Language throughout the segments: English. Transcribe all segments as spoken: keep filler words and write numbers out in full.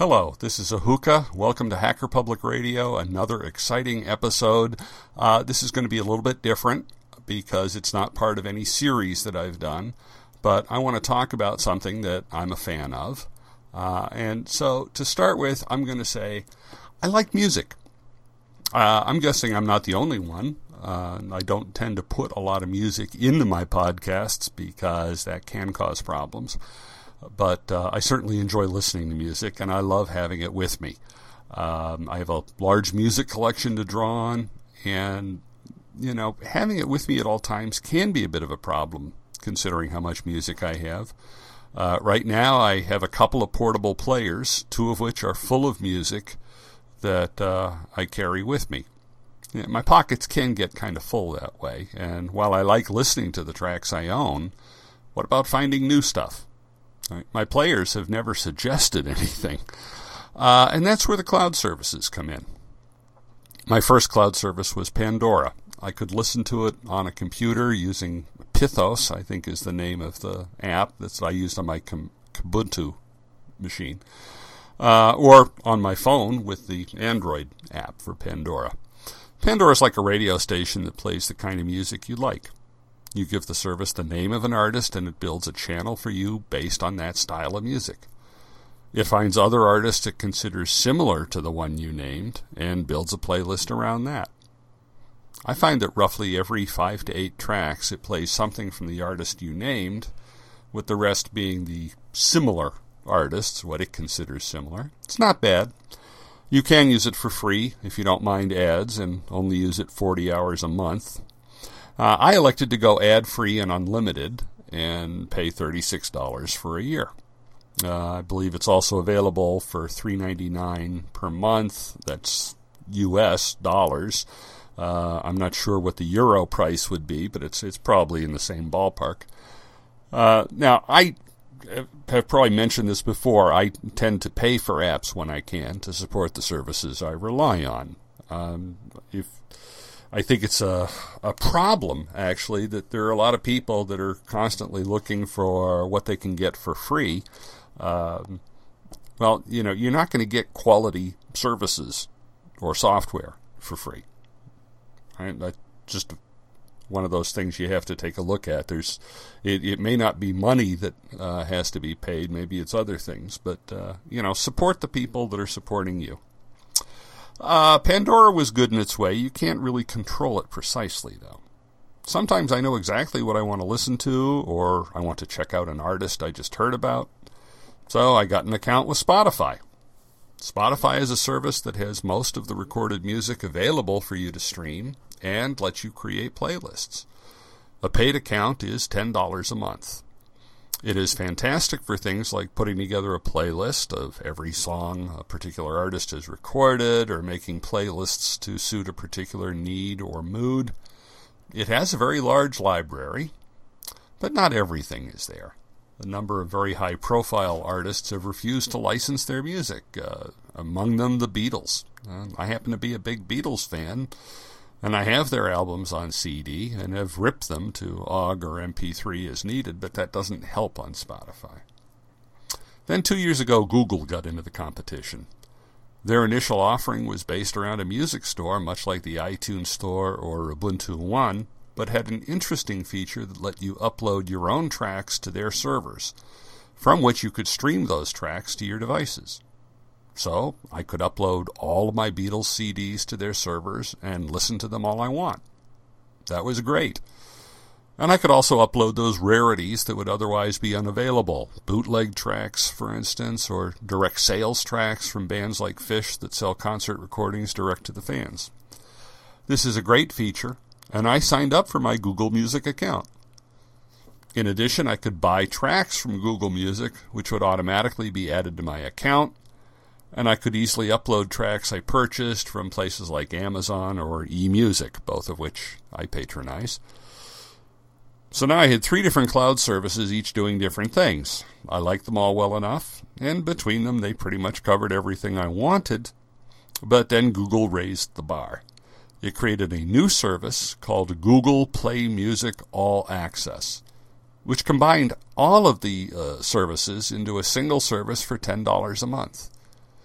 Hello, this is Ahuka. Welcome to Hacker Public Radio, another exciting episode. Uh, this is going to be a little bit different because it's not part of any series that I've done, but I want to talk about something that I'm a fan of. Uh, and so to start with, I'm going to say I like music. Uh, I'm guessing I'm not the only one. Uh, I don't tend to put a lot of music into my podcasts because that can cause problems. But uh, I certainly enjoy listening to music, and I love having it with me. Um, I have a large music collection to draw on, and, you know, having it with me at all times can be a bit of a problem, considering how much music I have. Uh, right now, I have a couple of portable players, two of which are full of music that uh, I carry with me. Yeah, my pockets can get kind of full that way, and while I like listening to the tracks I own, what about finding new stuff? My players have never suggested anything, uh, and that's where the cloud services come in. My first cloud service was Pandora. I could listen to it on a computer using Pithos, I think is the name of the app that I used on my Kubuntu machine, uh, or on my phone with the Android app for Pandora. Pandora is like a radio station that plays the kind of music you like. You give the service the name of an artist, and it builds a channel for you based on that style of music. It finds other artists it considers similar to the one you named, and builds a playlist around that. I find that roughly every five to eight tracks it plays something from the artist you named, with the rest being the similar artists, what it considers similar. It's not bad. You can use it for free if you don't mind ads, and only use it forty hours a month. Uh, I elected to go ad-free and unlimited and pay thirty-six dollars for a year. Uh, I believe it's also available for three dollars and ninety-nine cents per month. That's U S dollars. Uh, I'm not sure what the euro price would be, but it's it's probably in the same ballpark. Uh, now, I have probably mentioned this before. I tend to pay for apps when I can to support the services I rely on. Um, if I think it's a, a problem, actually, that there are a lot of people that are constantly looking for what they can get for free. Um, well, you know, you're not going to get quality services or software for free. Right? That's just one of those things you have to take a look at. There's, it, it may not be money that uh, has to be paid. Maybe it's other things. But, uh, you know, support the people that are supporting you. Uh, Pandora was good in its way. You can't really control it precisely, though. Sometimes I know exactly what I want to listen to, or I want to check out an artist I just heard about. So I got an account with Spotify. Spotify is a service that has most of the recorded music available for you to stream and lets you create playlists. A paid account is ten dollars a month. It is fantastic for things like putting together a playlist of every song a particular artist has recorded, or making playlists to suit a particular need or mood. It has a very large library, but not everything is there. A number of very high-profile artists have refused to license their music, uh, among them the Beatles. Uh, I happen to be a big Beatles fan, and I have their albums on C D and have ripped them to O G or M P three as needed, but that doesn't help on Spotify. Then two years ago, Google got into the competition. Their initial offering was based around a music store, much like the iTunes Store or Ubuntu One, but had an interesting feature that let you upload your own tracks to their servers, from which you could stream those tracks to your devices. So I could upload all of my Beatles C Ds to their servers and listen to them all I want. That was great. And I could also upload those rarities that would otherwise be unavailable. Bootleg tracks, for instance, or direct sales tracks from bands like Phish that sell concert recordings direct to the fans. This is a great feature, and I signed up for my Google Music account. In addition, I could buy tracks from Google Music, which would automatically be added to my account, and I could easily upload tracks I purchased from places like Amazon or eMusic, both of which I patronize. So now I had three different cloud services, each doing different things. I liked them all well enough, and between them they pretty much covered everything I wanted, but then Google raised the bar. It created a new service called Google Play Music All Access, which combined all of the uh, services into a single service for ten dollars a month.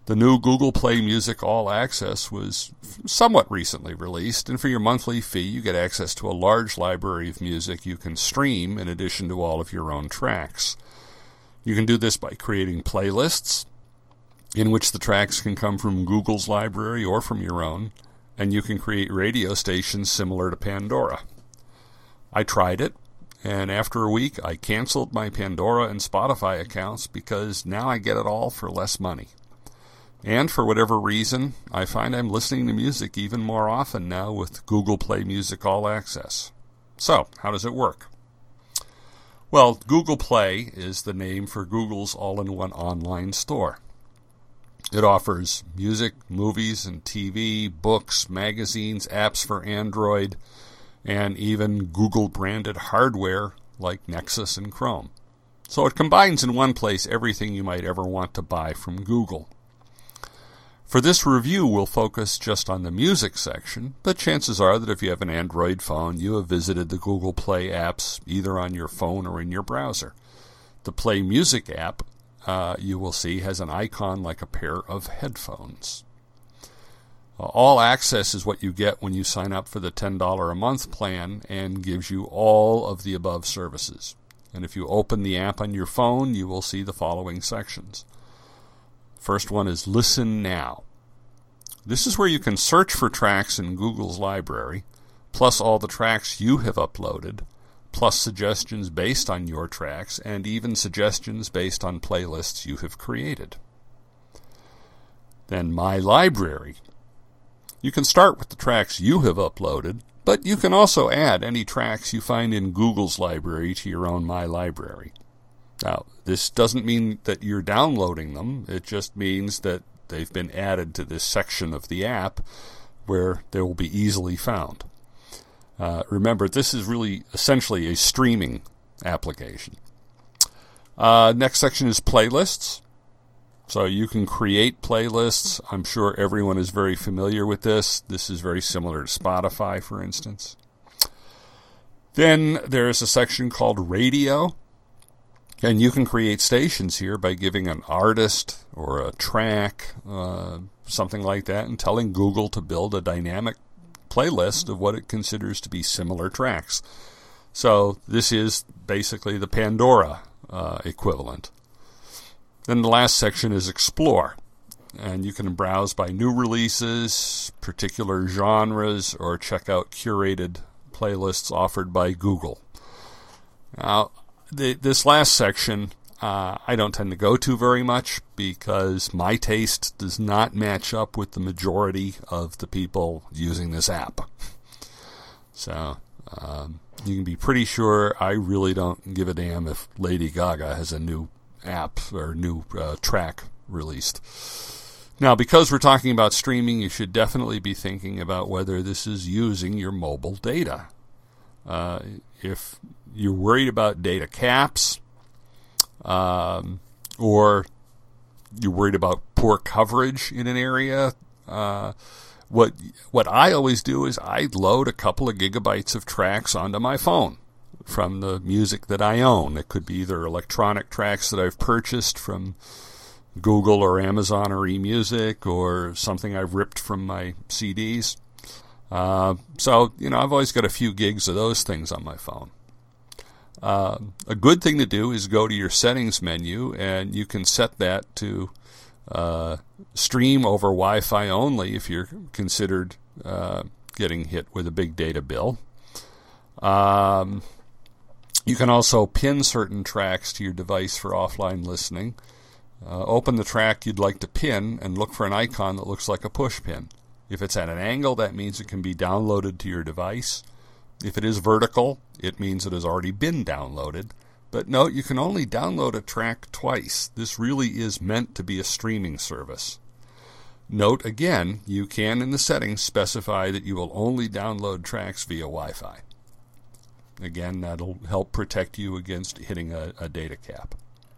The new Google Play Music All Access was somewhat recently released, and for your monthly fee, you get access to a large library of music you can stream in addition to all of your own tracks. You can do this by creating playlists in which the tracks can come from Google's library or from your own, and you can create radio stations similar to Pandora. I tried it, and after a week, I canceled my Pandora and Spotify accounts because now I get it all for less money. And for whatever reason, I find I'm listening to music even more often now with Google Play Music All Access. So, how does it work? Well, Google Play is the name for Google's all-in-one online store. It offers music, movies, and T V, books, magazines, apps for Android, and even Google-branded hardware like Nexus and Chrome. So it combines in one place everything you might ever want to buy from Google. For this review, we'll focus just on the music section, but chances are that if you have an Android phone, you have visited the Google Play apps either on your phone or in your browser. The Play Music app, uh, you will see, has an icon like a pair of headphones. Uh, All Access is what you get when you sign up for the ten dollars a month plan and gives you all of the above services. And if you open the app on your phone, you will see the following sections. First one is Listen Now. This is where you can search for tracks in Google's library, plus all the tracks you have uploaded, plus suggestions based on your tracks, and even suggestions based on playlists you have created. Then My Library. You can start with the tracks you have uploaded, but you can also add any tracks you find in Google's library to your own My Library. Now, this doesn't mean that you're downloading them. It just means that they've been added to this section of the app where they will be easily found. Uh, remember, this is really essentially a streaming application. Uh, next section is playlists. So you can create playlists. I'm sure everyone is very familiar with this. This is very similar to Spotify, for instance. Then there's a section called Radio. And you can create stations here by giving an artist or a track, uh, something like that, and telling Google to build a dynamic playlist of what it considers to be similar tracks. So this is basically the Pandora uh, equivalent. Then the last section is Explore. And you can browse by new releases, particular genres, or check out curated playlists offered by Google. Now, The, this last section uh, I don't tend to go to very much because my taste does not match up with the majority of the people using this app. So um, you can be pretty sure I really don't give a damn if Lady Gaga has a new app or new uh, track released. Now, because we're talking about streaming, you should definitely be thinking about whether this is using your mobile data. Uh, if you're worried about data caps, um, or you're worried about poor coverage in an area, uh, what what I always do is I load a couple of gigabytes of tracks onto my phone from the music that I own. It could be either electronic tracks that I've purchased from Google or Amazon or eMusic, or something I've ripped from my C Ds. Uh, so, you know, I've always got a few gigs of those things on my phone. Uh, a good thing to do is go to your settings menu, and you can set that to uh, stream over Wi-Fi only if you're considered uh, getting hit with a big data bill. Um, you can also pin certain tracks to your device for offline listening. Uh, open the track you'd like to pin and look for an icon that looks like a push pin. If it's at an angle, that means it can be downloaded to your device. If it is vertical, it means it has already been downloaded. But note, you can only download a track twice. This really is meant to be a streaming service. Note again, you can in the settings specify that you will only download tracks via Wi-Fi. Again, that'll help protect you against hitting a, a data cap.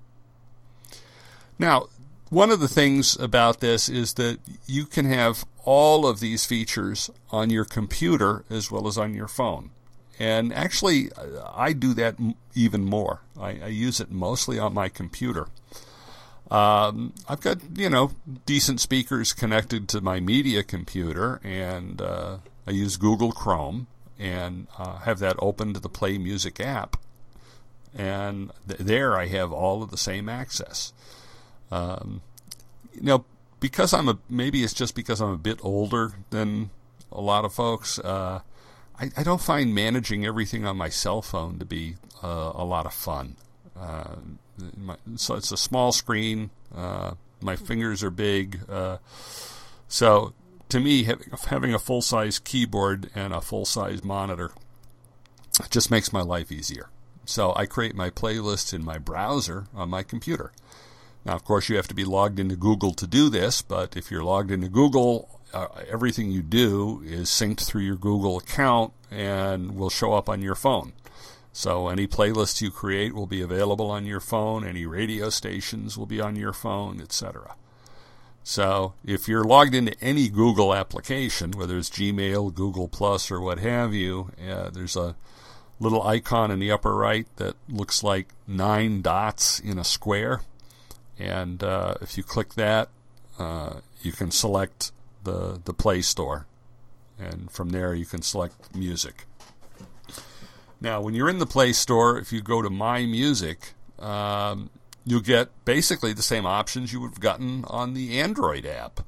Now, one of the things about this is that you can have all of these features on your computer as well as on your phone. And actually, I do that even more. I, I use it mostly on my computer. Um, I've got, you know, decent speakers connected to my media computer, and uh, I use Google Chrome and uh, have that open to the Play Music app. And th- there I have all of the same access. Um, you know, because I'm a, maybe it's just because I'm a bit older than a lot of folks, uh, I, I don't find managing everything on my cell phone to be uh, a lot of fun. Uh, my, so it's a small screen. Uh, my fingers are big. Uh, so to me, having, having a full-size keyboard and a full-size monitor just makes my life easier. So I create my playlists in my browser on my computer. Now, of course, you have to be logged into Google to do this, but if you're logged into Google, uh, everything you do is synced through your Google account and will show up on your phone. So any playlists you create will be available on your phone, any radio stations will be on your phone, et cetera. So if you're logged into any Google application, whether it's Gmail, Google Plus, or what have you, uh, there's a little icon in the upper right that looks like nine dots in a square. And uh, if you click that, uh, you can select the, the Play Store. And from there you can select music. Now, when you're in the Play Store, if you go to My Music, um, you'll get basically the same options you would have gotten on the Android app.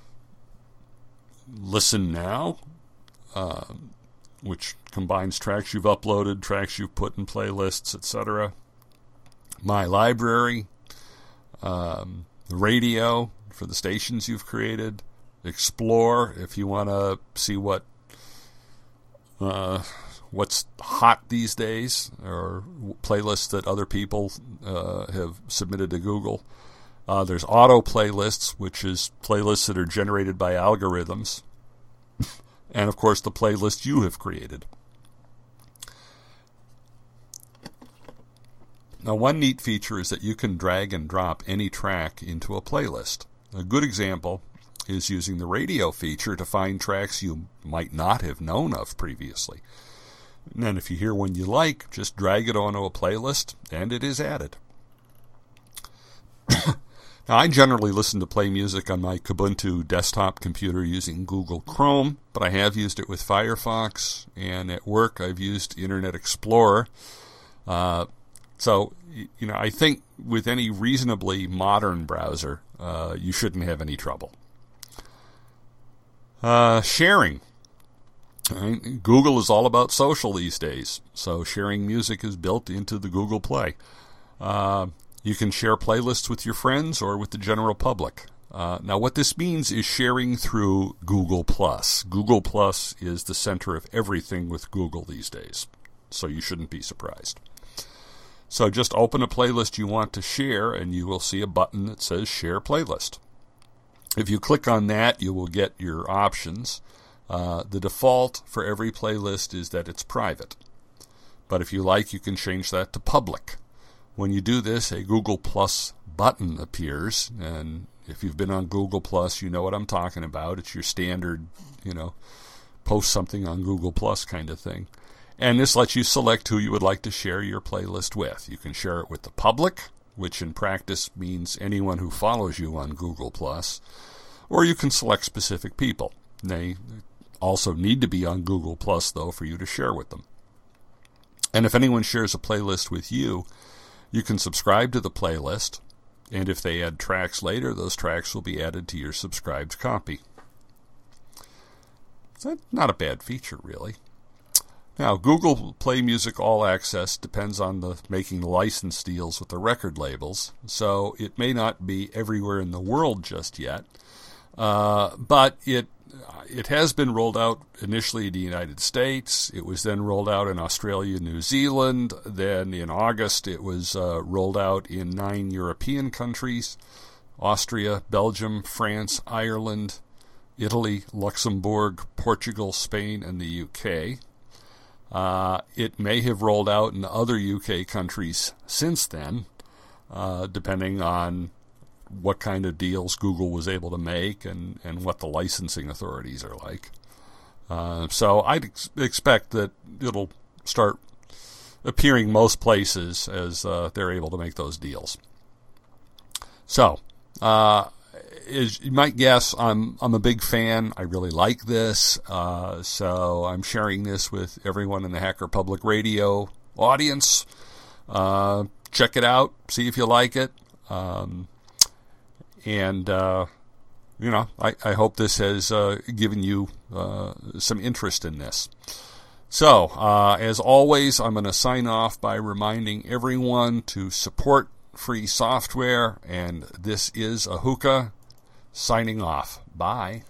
Listen Now, uh, which combines tracks you've uploaded, tracks you've put in playlists, et cetera. My Library, um, Radio for the stations you've created. Explore if you want to see what... Uh, what's hot these days, or playlists that other people uh, have submitted to Google. Uh, there's auto playlists, which is playlists that are generated by algorithms. And, of course, the playlist you have created. Now, one neat feature is that you can drag and drop any track into a playlist. A good example is using the radio feature to find tracks you might not have known of previously. And then if you hear one you like, just drag it onto a playlist, and it is added. Now, I generally listen to Play Music on my Kubuntu desktop computer using Google Chrome, but I have used it with Firefox, and at work I've used Internet Explorer. Uh, so, you know, I think with any reasonably modern browser, uh, you shouldn't have any trouble. Uh, sharing. Right. Google is all about social these days, so sharing music is built into the Google Play. Uh, you can share playlists with your friends or with the general public. Uh, now, what this means is sharing through Google Plus. Google Plus is the center of everything with Google these days, so you shouldn't be surprised. So just open a playlist you want to share, and you will see a button that says Share Playlist. If you click on that, you will get your options. Uh, the default for every playlist is that it's private. But if you like, you can change that to public. When you do this, a Google Plus button appears, and if you've been on Google Plus, you know what I'm talking about. It's your standard, you know, post something on Google Plus kind of thing. And this lets you select who you would like to share your playlist with. You can share it with the public, which in practice means anyone who follows you on Google Plus, or you can select specific people. They also need to be on Google Plus, though, for you to share with them. And if anyone shares a playlist with you, you can subscribe to the playlist, and if they add tracks later, those tracks will be added to your subscribed copy. So not a bad feature, really. Now, Google Play Music All Access depends on the making license deals with the record labels, so it may not be everywhere in the world just yet, uh, but it It has been rolled out initially in the United States. It was then rolled out in Australia and New Zealand. Then in August, it was uh, rolled out in nine European countries: Austria, Belgium, France, Ireland, Italy, Luxembourg, Portugal, Spain, and the U K. Uh, it may have rolled out in other U K countries since then, uh, depending on what kind of deals Google was able to make and, and what the licensing authorities are like. Uh, so I'd ex- expect that it'll start appearing most places as uh, they're able to make those deals. So, uh, as you might guess, I'm I'm a big fan. I really like this, uh, so I'm sharing this with everyone in the Hacker Public Radio audience. Uh, check it out, see if you like it, um, and uh, you know, I, I hope this has uh, given you uh, some interest in this. So, uh, as always, I'm going to sign off by reminding everyone to support free software, and this is Ahuka signing off. Bye.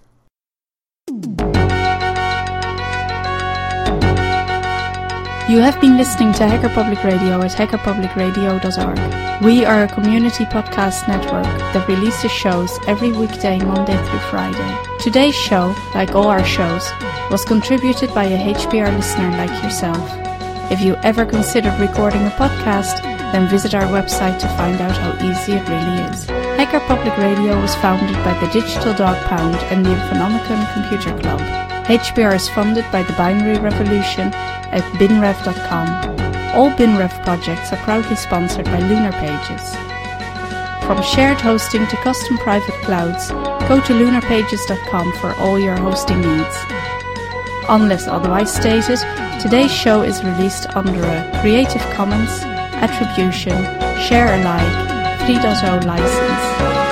You have been listening to Hacker Public Radio at hacker public radio dot org. We are a community podcast network that releases shows every weekday, Monday through Friday. Today's show, like all our shows, was contributed by a H P R listener like yourself. If you ever considered recording a podcast, then visit our website to find out how easy it really is. Hacker Public Radio was founded by the Digital Dog Pound and the Infonomicon Computer Club. H P R is funded by the Binary Revolution at binrev dot com. All BinRev projects are proudly sponsored by Lunar Pages. From shared hosting to custom private clouds, go to lunar pages dot com for all your hosting needs. Unless otherwise stated, today's show is released under a Creative Commons Attribution Share Alike three point oh license.